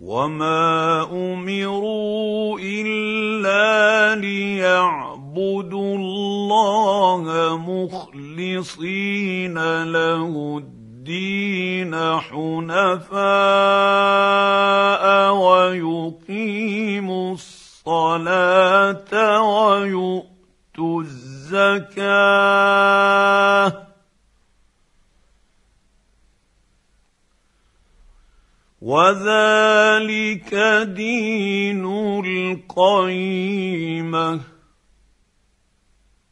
وما امروا الا ليعبدوا الله مخلصين له الدين حنفاء ويقيموا الصلاه ويؤتوا الزكاه وذلك دين القيمه.